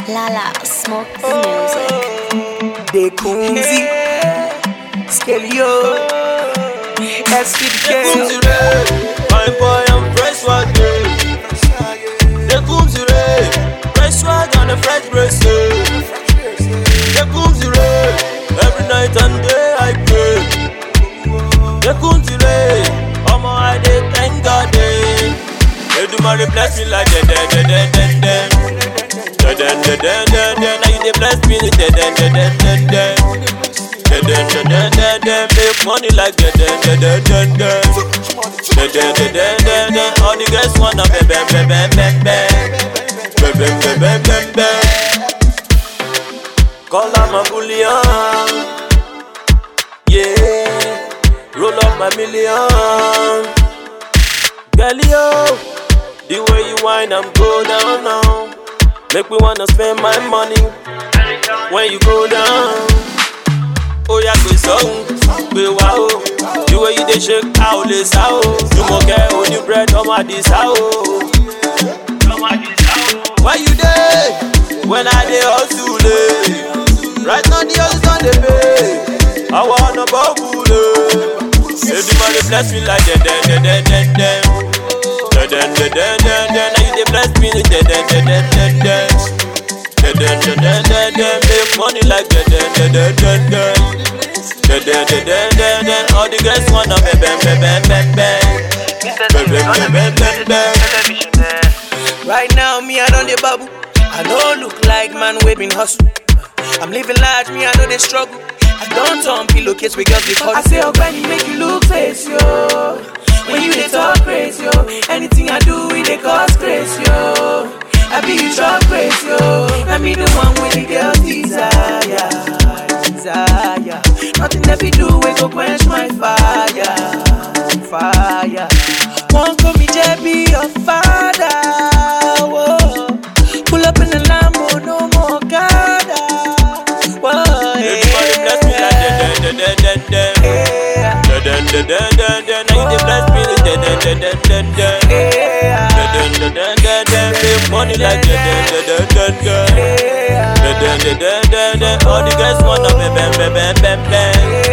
Lala, smoke the music. De Kunzi, Skelio, SPK. My boy, I'm fresh swag. De Kunzi, fresh swag on the fresh bracelet. De Kunzi, every night and day I pray. De Kunzi, all my I dey thank God. They do my bless me like den. Now you dey bless me like den. Make money like den. All the girls wanna be. Call out my bullion, yeah. Roll up my million, girl yo. The way you whine, I'm go down now. Make me wanna spend my money when you go down. Oh yeah, go song, go wow. The way you dey shake, how they sound. You mo get only bread on my this house. Why you there? When I dey hustle, right now the hustle on the pay. I wanna bubble. Everybody bless me like den. Now you dey bless me like den. Make money like den. All the girls wanna Right now, me, I don't dey bubble. I don't look like man we been hustle. I'm living large, me, I know they struggle. I don't turn pillowcase with girls because I say, oh, Granny, make you look face, yo. When you dey talk crazy, yo. Anything I do, it dey cause crazy, yo. I be you talk crazy, yo. I be the one with the girls desire. Nothing that we do, we go quench my fire. Won't call me JB, your father. Whoa. Pull up in the Lambo, no more Gada. Whoa. Everybody bless me like den. Now you dey bless me like den. Make money like den. All the guys wanna be.